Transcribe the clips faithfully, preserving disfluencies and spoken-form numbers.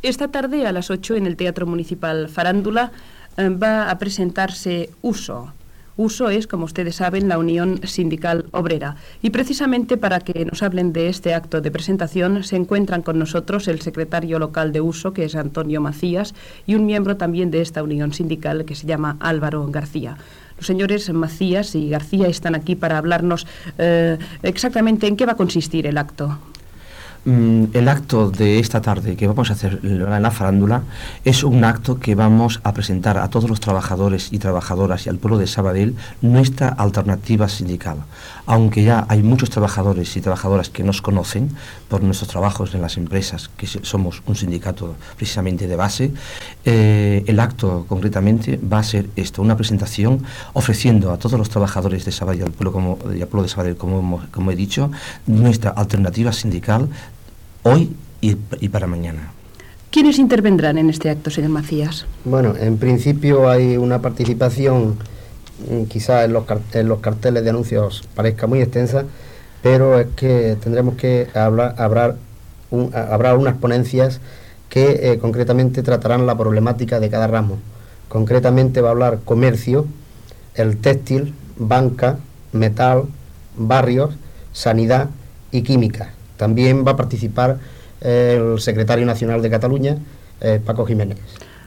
Esta tarde a las ocho en el Teatro Municipal Farándula eh, va a presentarse USO. USO es, como ustedes saben, la Unión Sindical Obrera. Y precisamente para que nos hablen de este acto de presentación se encuentran con nosotros el secretario local de USO, que es Antonio Macías, y un miembro también de esta unión sindical que se llama Álvaro García. Los señores Macías y García están aquí para hablarnos eh, exactamente en qué va a consistir el acto. El acto de esta tarde que vamos a hacer en la farándula es un acto que vamos a presentar a todos los trabajadores y trabajadoras y al pueblo de Sabadell nuestra alternativa sindical. Aunque ya hay muchos trabajadores y trabajadoras que nos conocen por nuestros trabajos en las empresas, que somos un sindicato precisamente de base, eh, el acto concretamente va a ser esto, una presentación ofreciendo a todos los trabajadores de Sabadell y al pueblo, como, y al pueblo de Sabadell, como, como he dicho, nuestra alternativa sindical hoy y, y para mañana. ¿Quiénes intervendrán en este acto, señor Macías? Bueno, en principio hay una participación, quizás en los, en los carteles de anuncios parezca muy extensa, pero es que tendremos que hablar, habrá, un, habrá unas ponencias que eh, concretamente tratarán la problemática de cada ramo. Concretamente va a hablar comercio, el textil, banca, metal, barrios, sanidad y química. También va a participar eh, el secretario nacional de Cataluña, eh, Paco Jiménez.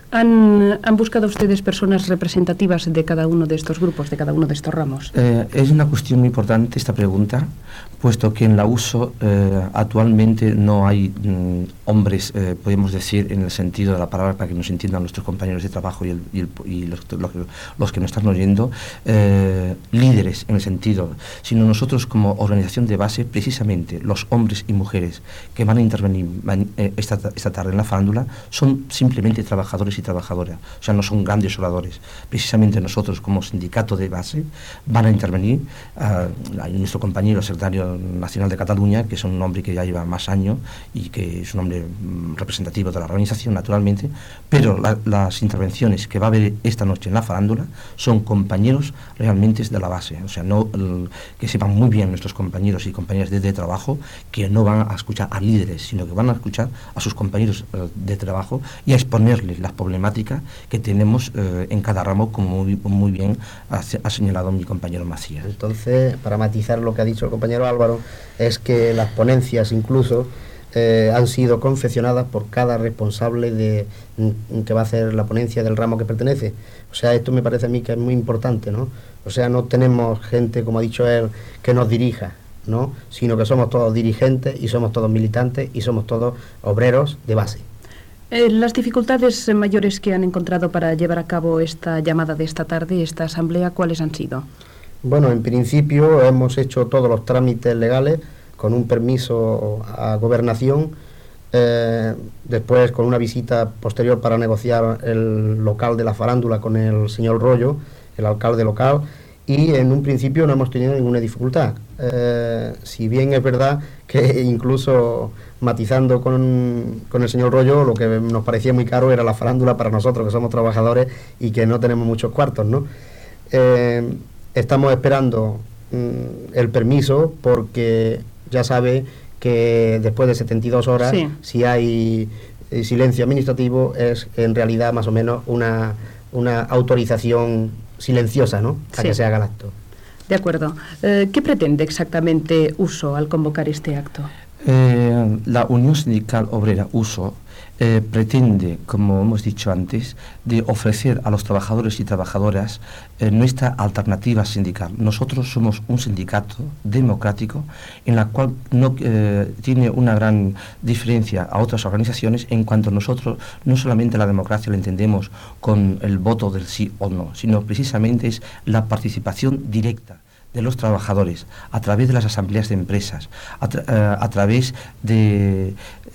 ¿Han, ¿Han buscado ustedes personas representativas de cada uno de estos grupos, de cada uno de estos ramos? Eh, es una cuestión muy importante esta pregunta, puesto que en la USO eh, actualmente no hay mm, hombres, eh, podemos decir, en el sentido de la palabra, para que nos entiendan nuestros compañeros de trabajo y, el, y, el, y los, los, los que nos están oyendo, eh, líderes en el sentido, sino nosotros como organización de base, precisamente los hombres y mujeres que van a intervenir eh, esta, esta tarde en la farándula son simplemente trabajadores y trabajadoras, o sea, no son grandes oradores. Precisamente nosotros como sindicato de base van a intervenir uh, nuestro compañero secretario nacional de Cataluña, que es un hombre que ya lleva más años y que es un hombre um, representativo de la organización, naturalmente, pero la, las intervenciones que va a haber esta noche en la farándula son compañeros realmente de la base, o sea, no el, que sepan muy bien nuestros compañeros y compañeras de, de trabajo que no van a escuchar a líderes, sino que van a escuchar a sus compañeros uh, de trabajo y a exponerles las problemática que tenemos eh, en cada ramo, como muy, muy bien ha, ha señalado mi compañero Macías. Entonces, para matizar lo que ha dicho el compañero Álvaro, es que las ponencias incluso eh, han sido confeccionadas por cada responsable de que va a hacer la ponencia del ramo que pertenece. O sea, esto me parece a mí que es muy importante, ¿no? O sea, no tenemos gente, como ha dicho él, que nos dirija, ¿no? Sino que somos todos dirigentes y somos todos militantes y somos todos obreros de base. Eh, las dificultades mayores que han encontrado para llevar a cabo esta llamada de esta tarde, esta asamblea, ¿cuáles han sido? Bueno, en principio hemos hecho todos los trámites legales con un permiso a gobernación, eh, después con una visita posterior para negociar el local de la farándula con el señor Rollo, el alcalde local, y en un principio no hemos tenido ninguna dificultad. Eh, si bien es verdad que incluso matizando con, con el señor Rollo, lo que nos parecía muy caro era la farándula para nosotros, que somos trabajadores y que no tenemos muchos cuartos, ¿no? Eh, estamos esperando mm, el permiso porque ya sabe que después de setenta y dos horas, sí, si hay eh, silencio administrativo, es en realidad más o menos una, una autorización silenciosa, ¿no?, para sí, que se haga el acto. De acuerdo. Eh, ¿Qué pretende exactamente USO al convocar este acto? Eh, la Unión Sindical Obrera USO eh, pretende, como hemos dicho antes, de ofrecer a los trabajadores y trabajadoras eh, nuestra alternativa sindical. Nosotros somos un sindicato democrático en la cual no eh, tiene una gran diferencia a otras organizaciones en cuanto nosotros no solamente la democracia la entendemos con el voto del sí o no, sino precisamente es la participación directa de los trabajadores, a través de las asambleas de empresas, a, tra uh, a través de,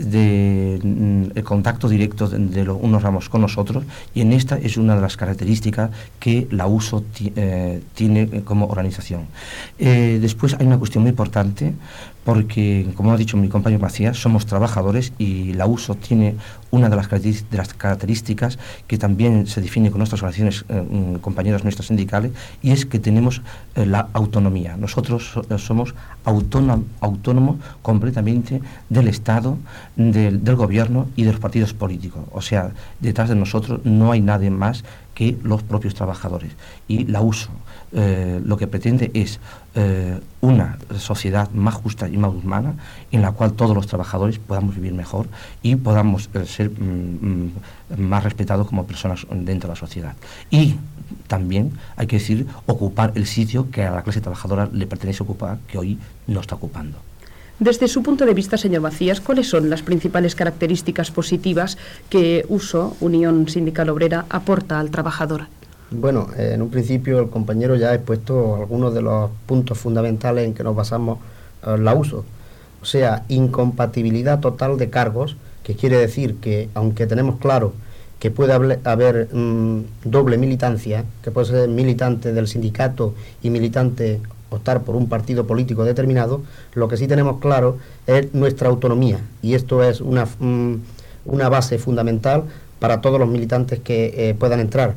de mm, el contacto directo de, de lo, unos ramos con nosotros, y en esta es una de las características que la USO eh, tiene como organización. Eh, después hay una cuestión muy importante, porque, como ha dicho mi compañero Macías, somos trabajadores y la U S O tiene una de las, de las características que también se define con nuestras relaciones eh, compañeras nuestras sindicales, y es que tenemos eh, la autonomía. Nosotros so, somos autónom, autónomos completamente del Estado, del, del gobierno y de los partidos políticos. O sea, detrás de nosotros no hay nadie más que los propios trabajadores. Y la U S O eh, lo que pretende es eh, una sociedad más justa y más humana, en la cual todos los trabajadores podamos vivir mejor y podamos eh, ser mm, más respetados como personas dentro de la sociedad. Y también, hay que decir, ocupar el sitio que a la clase trabajadora le pertenece ocupar, que hoy no está ocupando. Desde su punto de vista, señor Macías, ¿cuáles son las principales características positivas que U S O, Unión Sindical Obrera, aporta al trabajador? Bueno, eh, en un principio el compañero ya ha expuesto algunos de los puntos fundamentales en que nos basamos eh, la U S O. O sea, incompatibilidad total de cargos, que quiere decir que, aunque tenemos claro que puede haber, haber mmm, doble militancia, que puede ser militante del sindicato y militante optar por un partido político determinado, lo que sí tenemos claro es nuestra autonomía, y esto es una, um, una base fundamental para todos los militantes que eh, puedan entrar,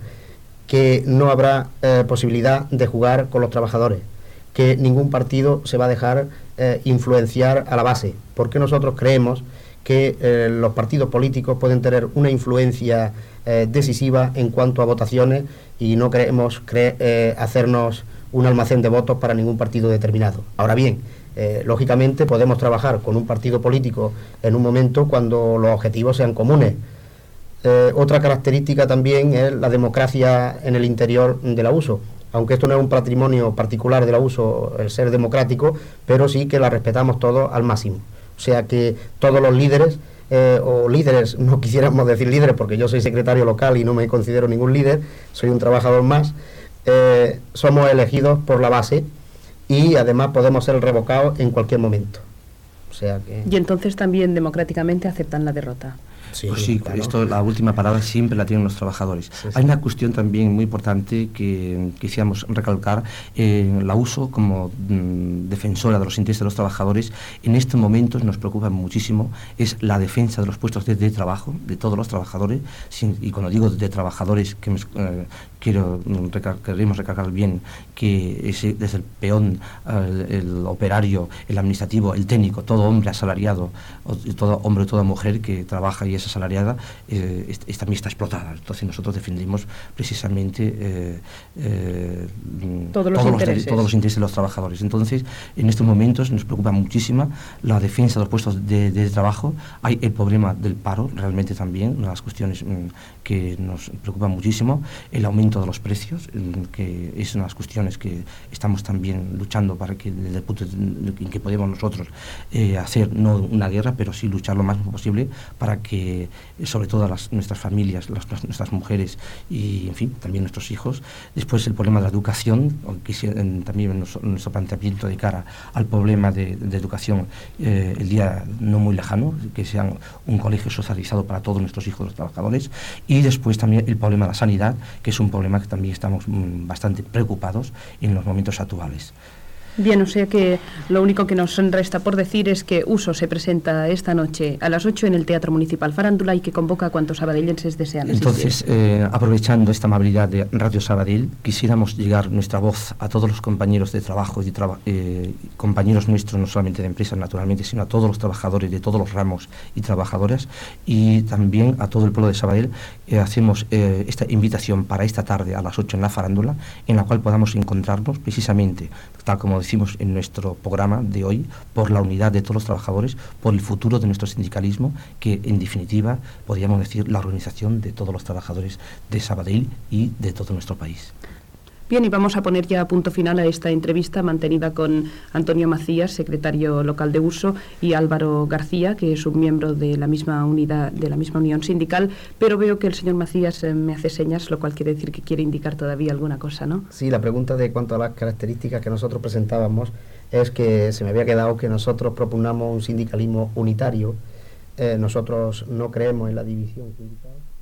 que no habrá eh, posibilidad de jugar con los trabajadores, que ningún partido se va a dejar eh, influenciar a la base, porque nosotros creemos que eh, los partidos políticos pueden tener una influencia eh, decisiva en cuanto a votaciones, y no queremos cre eh, hacernos un almacén de votos para ningún partido determinado. Ahora bien, eh, lógicamente podemos trabajar con un partido político en un momento cuando los objetivos sean comunes. Eh, otra característica también es la democracia en el interior de la U S O, aunque esto no es un patrimonio particular de la U S O, el ser democrático, pero sí que la respetamos todos al máximo. O sea que todos los líderes, eh, o líderes, no quisiéramos decir líderes porque yo soy secretario local y no me considero ningún líder, soy un trabajador más, eh, somos elegidos por la base y además podemos ser revocados en cualquier momento. O sea que... Y entonces también democráticamente aceptan la derrota. Sí, pues sí, claro. Esto, la última palabra siempre la tienen los trabajadores. Sí, sí. Hay una cuestión también muy importante que quisiéramos recalcar. Eh, la U S O, como mm, defensora de los intereses de los trabajadores, en estos momentos nos preocupa muchísimo, es la defensa de los puestos de, de trabajo, de todos los trabajadores, sin, y cuando digo de trabajadores, que me, eh, quiero, recal, queremos recalcar bien, que es desde el peón, el, el operario, el administrativo, el técnico, todo hombre asalariado, o, todo hombre o toda mujer que trabaja y es asalariada, eh, es, es, también está explotada. Entonces nosotros defendimos precisamente eh, eh, todos, los todos, los, todos los intereses de los trabajadores. Entonces, en estos momentos nos preocupa muchísimo la defensa de los puestos de, de trabajo. Hay el problema del paro, realmente también, una de las cuestiones mm, que nos preocupa muchísimo, el aumento de los precios, que es una de las cuestiones que estamos también luchando para que, desde el punto en que podemos nosotros eh, hacer, no una guerra, pero sí luchar lo más posible para que sobre todo las, nuestras familias, las, nuestras mujeres y, en fin, también nuestros hijos. Después el problema de la educación, que también nuestro, nuestro planteamiento de cara al problema de, de educación, eh, el día no muy lejano, que sea un colegio socializado para todos nuestros hijos, los trabajadores. Y después también el problema de la sanidad, que es un problema que también estamos mm, bastante preocupados en los momentos actuales. Bien, o sea que lo único que nos resta por decir es que U S O se presenta esta noche a las ocho en el Teatro Municipal Farándula y que convoca a cuantos sabadellenses desean asistir. Entonces, eh, aprovechando esta amabilidad de Radio Sabadell, quisiéramos llegar nuestra voz a todos los compañeros de trabajo y traba, eh, compañeros nuestros, no solamente de empresas naturalmente, sino a todos los trabajadores de todos los ramos y trabajadoras, y también a todo el pueblo de Sabadell. Eh, hacemos eh, esta invitación para esta tarde a las ocho en la Farándula, en la cual podamos encontrarnos precisamente, tal como decimos en nuestro programa de hoy, por la unidad de todos los trabajadores, por el futuro de nuestro sindicalismo, que en definitiva podríamos decir la organización de todos los trabajadores de Sabadell y de todo nuestro país. Bien, y vamos a poner ya punto final a esta entrevista mantenida con Antonio Macías, secretario local de U S O, y Álvaro García, que es un miembro de la misma unidad, de la misma unión sindical, pero veo que el señor Macías eh, me hace señas, lo cual quiere decir que quiere indicar todavía alguna cosa, ¿no? Sí, la pregunta de cuanto a las características que nosotros presentábamos es que se me había quedado que nosotros propugnamos un sindicalismo unitario. Eh, nosotros no creemos en la división sindical.